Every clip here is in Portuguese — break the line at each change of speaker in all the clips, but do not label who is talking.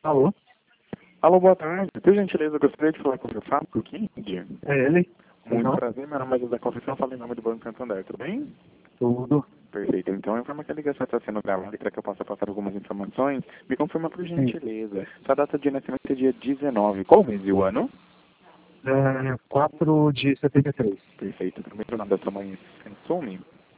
Alô?
Alô, boa tarde. Por gentileza, eu gostaria de falar com o seu Fábio King.
É ele?
Muito
Não?
prazer, meu nome é José Conceição, falo em nome do Banco Santander, tudo bem?
Tudo.
Perfeito. Então, informa que a ligação está sendo gravada e para que eu possa passar algumas informações, me confirma por
Sim.
gentileza. Sua data de nascimento é dia 19. Qual o mês e o ano?
4 de 73.
Perfeito. Primeiro nome da sua mãe, Sensumi.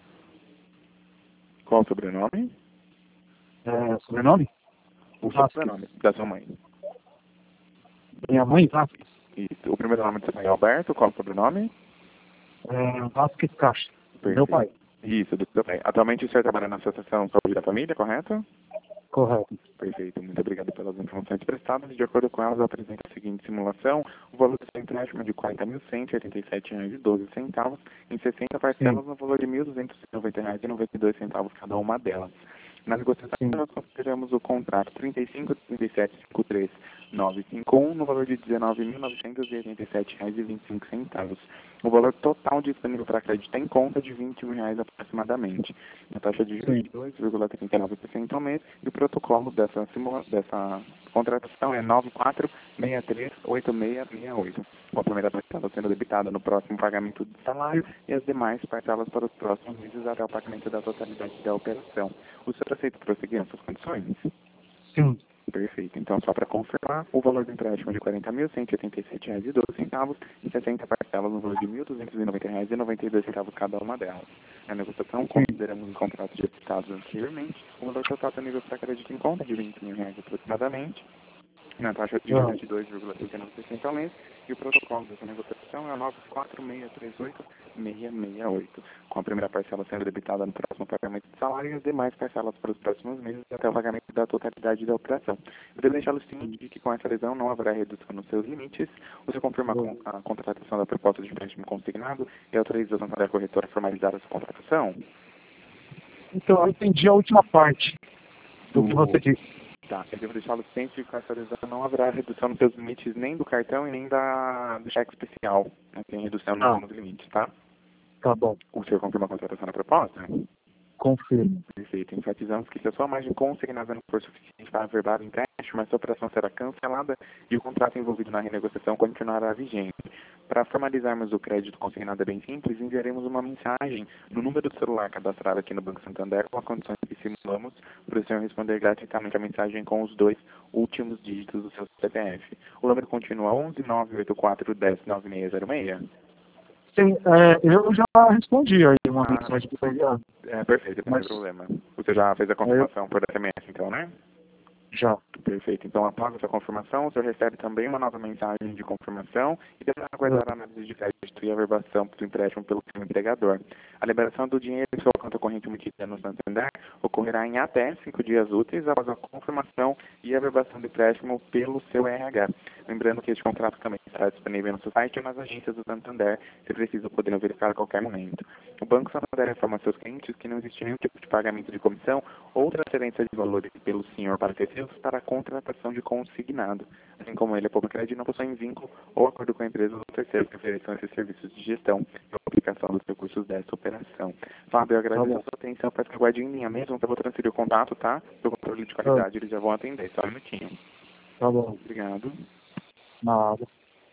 Qual o sobrenome?
Sobrenome?
O
Vasquez.
sobrenome da sua mãe.
Minha mãe, Vasquez.
Isso. O primeiro nome do seu pai é Alberto. Qual o sobrenome?
Vasquez Caixa. Meu pai.
Isso, do seu pai. Atualmente o senhor trabalha na Associação Saúde da Família, correto?
Correto.
Perfeito, muito obrigado pelas informações prestadas. De acordo com elas, apresenta a seguinte simulação: o valor do seu empréstimo é de R$ 40.187,12, em 60 parcelas
Sim.
no valor de R$ 1.290,92 cada uma delas. Na negociação,
Sim.
nós consideramos o contrato 35.3753951 no valor de R$ 19.987,25. O valor total disponível para crédito em conta é de R$ 21 aproximadamente. A taxa de juros
Sim.
de 2,39% ao mês e o protocolo dessa contratação é 94638668. Com a primeira parcela sendo debitada no próximo pagamento do salário e as demais parcelas para os próximos meses até o pagamento da totalidade da operação. O senhor aceita prosseguir nessas condições?
Sim.
Perfeito. Então, só para confirmar, o valor do empréstimo é de R$ 40.187,12, em 60 parcelas no valor de R$ 1.290,92 cada uma delas. Na negociação, consideramos os contratos já citados anteriormente, o valor total disponível para crédito em conta é de R$ 20.000 aproximadamente, na taxa de juros de 2,39% ao mês, e o protocolo dessa negociação é o 94638668, com a primeira parcela sendo debitada no próximo pagamento de salário e as demais parcelas para os próximos meses até o pagamento da totalidade da operação. Eu devo deixá-lo ciente de que com essa lesão não haverá redução nos seus limites. Você confirma a contratação da proposta de empréstimo consignado e autoriza a Santander Corretora a formalizar essa contratação?
Então, eu entendi a última parte do que você disse.
Tá, eu devo deixá-lo ciente de que com essa lesão não haverá redução nos seus limites nem do cartão e nem do cheque especial. Não tem redução nos limites, tá?
Tá bom.
O senhor confirma a contratação da proposta?
Confirmo.
Perfeito. Enfatizamos que se a sua margem consignada não for suficiente para averbar o empréstimo, essa operação será cancelada e o contrato envolvido na renegociação continuará vigente. Para formalizarmos o crédito consignado é bem simples, enviaremos uma mensagem no número do celular cadastrado aqui no Banco Santander com as condições que simulamos para o senhor responder gratuitamente a mensagem com os 2 últimos dígitos do seu CPF. O número continua 11 984 10 9606.
Sim, eu já respondi aí uma mensagem que foi enviada.
Perfeito, não tem
Mas
problema. Você já fez a confirmação por SMS, então, né?
já.
Perfeito. Então, após essa confirmação, o senhor recebe também uma nova mensagem de confirmação e deverá aguardar a análise de crédito e a averbação do empréstimo pelo seu empregador. A liberação do dinheiro em sua conta corrente emitida no Santander ocorrerá em até 5 dias úteis após a confirmação e a averbação do empréstimo pelo seu RH. Lembrando que este contrato também está disponível no seu site e nas agências do Santander, se preciso poderem verificar a qualquer momento. O Banco Santander informa seus clientes que não existe nenhum tipo de pagamento de comissão ou transferência de valores pelo senhor para terceiros para a contratação de consignado. Assim como ele, a Publicred não possui vínculo ou acordo com a empresa ou terceiro que ofereçam esses serviços de gestão e aplicação dos recursos dessa operação. Fábio, eu agradeço a sua atenção. Peço que aguarde em linha mesmo, que eu vou transferir o contato, tá? Do controle de qualidade, eles já vão atender. Só um minutinho.
Tá bom.
Obrigado.
Nada.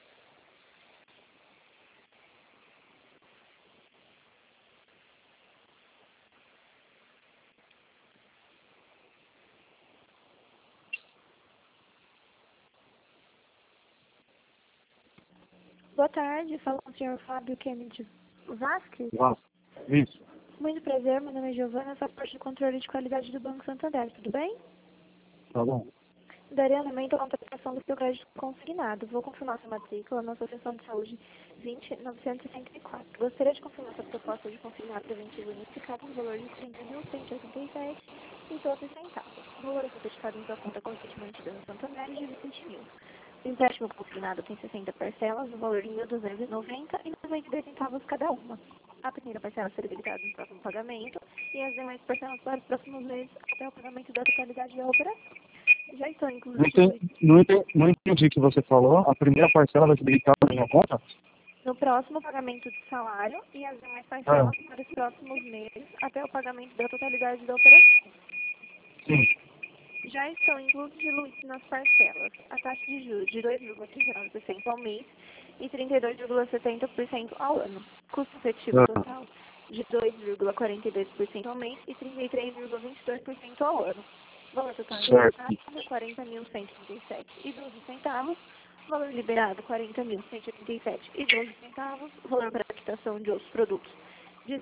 Boa tarde, falo com o senhor Fábio Kennedy Vasquez.
Isso.
Muito prazer, meu nome é Giovana, faço parte do controle de qualidade do Banco Santander, tudo bem?
Tá bom.
Darei andamento à contratação do seu crédito consignado. Vou confirmar sua matrícula na Associação de Saúde 20964. Gostaria de confirmar sua proposta de consignado preventivo unificado no valor de R$ 30.187,12 centavos. O valor a ser dedicado em sua conta corrente mantida no Santander é de 20 mil. O empréstimo consignado tem 60 parcelas, no valor de R$ 1.290,92 centavos cada uma. A primeira parcela será debitada no próximo pagamento e as demais parcelas para os próximos meses até o pagamento da totalidade da operação. Já estou, inclusive...
Não entendi o que você falou. A primeira parcela vai ser debitada na minha conta?
No próximo pagamento de salário e as demais parcelas para os próximos meses até o pagamento da totalidade da operação.
Sim.
Já estão inclusos diluídos nas parcelas a taxa de juros de 2,39% ao mês e 32,70% ao ano. Custo efetivo total de 2,42% ao mês e 33,22% ao ano. Valor total ingressado, R$ 40.137,12. Valor liberado, R$ 40.187,12. Valor para a quitação de outros produtos, R$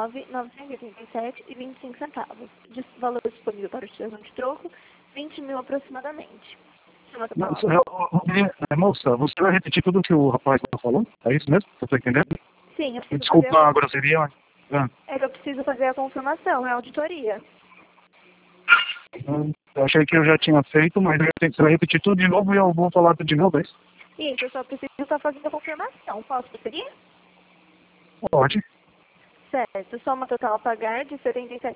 19.987,25. Valor disponível para utilização de troco, 20 mil aproximadamente.
Moça, você vai repetir tudo que o rapaz falou? É isso mesmo? Você está entendendo?
Sim, eu preciso
Desculpa a grosseria, mas...
É que eu preciso fazer a confirmação, é a auditoria.
Eu achei que eu já tinha feito, mas você vai repetir tudo de novo e eu vou falar tudo de novo, é isso?
Isso, eu só preciso estar fazendo a confirmação. Posso prosseguir?
Pode.
Certo. Soma total a pagar de R$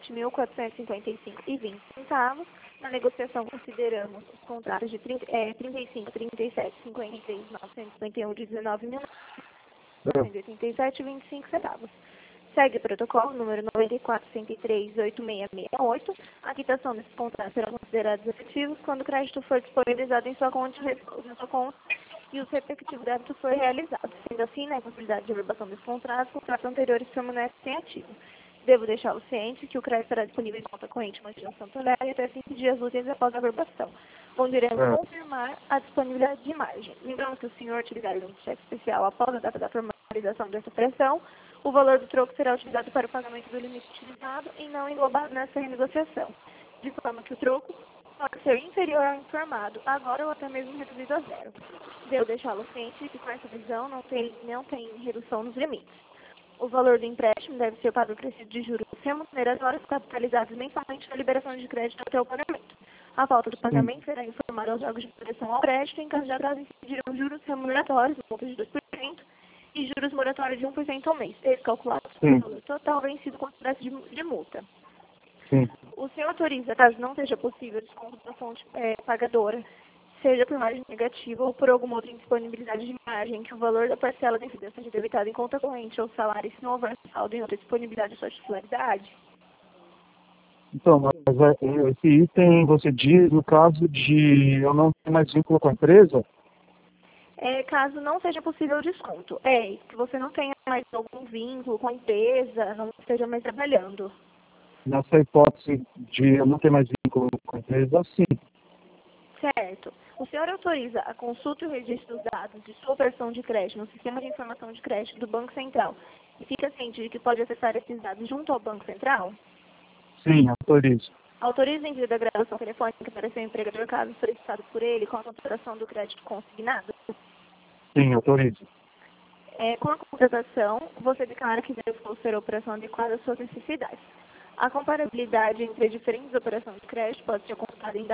77.455,20. Na negociação, consideramos os contratos de 35, 37, 53, 951, 19.987,25. Segue o protocolo número 94.103.8668. A quitação desses contratos serão considerados efetivos quando o crédito for disponibilizado em sua conta e os respectivos débitos for realizado. Sendo assim, na possibilidade de averbação dos contratos anteriores permanecem ativos. Devo deixá-lo ciente que o crédito será disponível em conta corrente mantida no Santander até 5 dias úteis após a averbação, onde iremos confirmar a disponibilidade de margem. Lembrando que o senhor utilizar o limite cheque especial após a data da formalização dessa operação, o valor do troco será utilizado para o pagamento do limite utilizado e não englobado nessa renegociação, de forma que o troco pode ser inferior ao informado, agora ou até mesmo reduzido a zero. Devo deixá-lo ciente de que com essa visão não tem redução nos limites. O valor do empréstimo deve ser pago crescido de juros remuneratórios capitalizados mensalmente na liberação de crédito até o pagamento. A falta do pagamento será informada aos órgãos de proteção ao crédito. Em caso de atraso, incidirão juros remuneratórios, multa de 2%, e juros moratórios de 1% ao mês, eles calculados pelo valor total vencido com espécie de multa.
Sim.
O senhor autoriza, caso não seja possível desconto da fonte pagadora, seja por margem negativa ou por alguma outra indisponibilidade de margem, que o valor da parcela devida seja debitado em conta corrente ou salário, se não houver saldo em outra disponibilidade de sua titularidade?
Então, mas esse item você diz no caso de eu não ter mais vínculo com a empresa?
Caso não seja possível o desconto. Que você não tenha mais algum vínculo com a empresa, não esteja mais trabalhando.
Nessa hipótese de eu não ter mais vínculo com a empresa, sim.
Certo. O senhor autoriza a consulta e o registro dos dados de sua operação de crédito no sistema de informação de crédito do Banco Central e fica ciente de que pode acessar esses dados junto ao Banco Central?
Sim, autorizo.
Autoriza o envio da gravação telefônica para seu empregador caso solicitado por ele com a contratação do crédito consignado?
Sim, autorizo.
Com a contratação, você declara que deve ser a operação adequada às suas necessidades. A comparabilidade entre as diferentes operações de crédito pode ser consultada em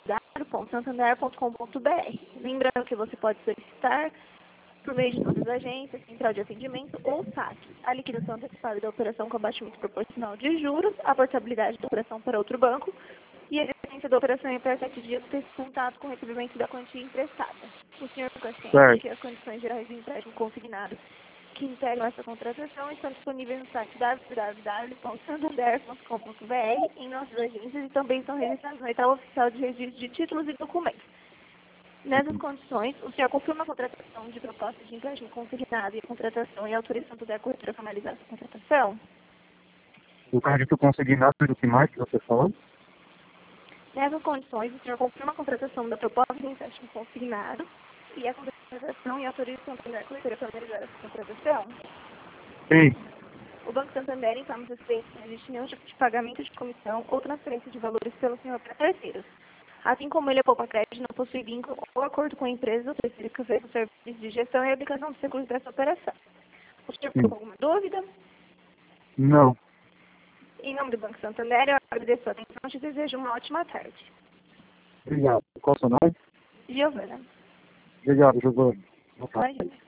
www.santander.com.br. Lembrando que você pode solicitar, por meio de nossas agências, central de atendimento ou SAC, a liquidação antecipada da operação com abatimento proporcional de juros, a portabilidade da operação para outro banco e a existência da operação em até 7 dias ter contato com o recebimento da quantia emprestada. O senhor fica ciente que as condições gerais do empréstimo consignado que integram essa contratação estão disponíveis no site www.santander.com.br, em nossas agências e também estão registrados no edital oficial de registro de títulos e documentos. Nessas condições, o senhor confirma a contratação de proposta de empréstimo consignado e a contratação e autoriza a corretora a formalizar essa contratação?
O crédito consignado do que mais que você falou?
Nessas condições, o senhor confirma a contratação da proposta de empréstimo consignado e a contratação e autoriza a corretora a formalizar essa contratação?
Sim.
O Banco Santander informa os clientes que não existe nenhum tipo de pagamento de comissão ou transferência de valores pelo senhor para terceiros. Assim como ele é poupa crédito, não possui vínculo ou acordo com a empresa ou terceiro que ofereça o serviço de gestão e aplicação de seguros dessa operação. O senhor ficou com alguma dúvida?
Não.
Em nome do Banco Santander, eu agradeço a atenção e te desejo uma ótima tarde.
Obrigado. Qual o seu nome?
Giovana.
Obrigado, Giovana.
Imagina.